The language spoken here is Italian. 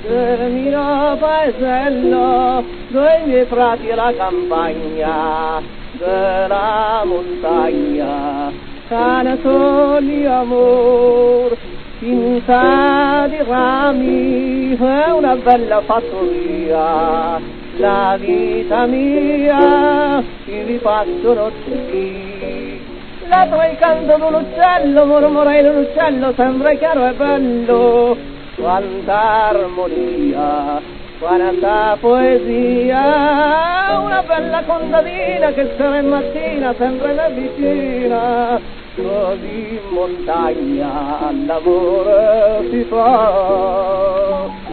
del mio paesello, dove i miei frati e la campagna, della montagna, cane soli amor, finta di rami, è una bella fattoria, la vita mia, vi passano tutti. Lato il canto dell'uccello, mormora l'uccello, sembra chiaro e bello, quanta armonia, quanta poesia, una bella contadina che sera e mattina sempre è vicina, così in montagna al lavoro si fa.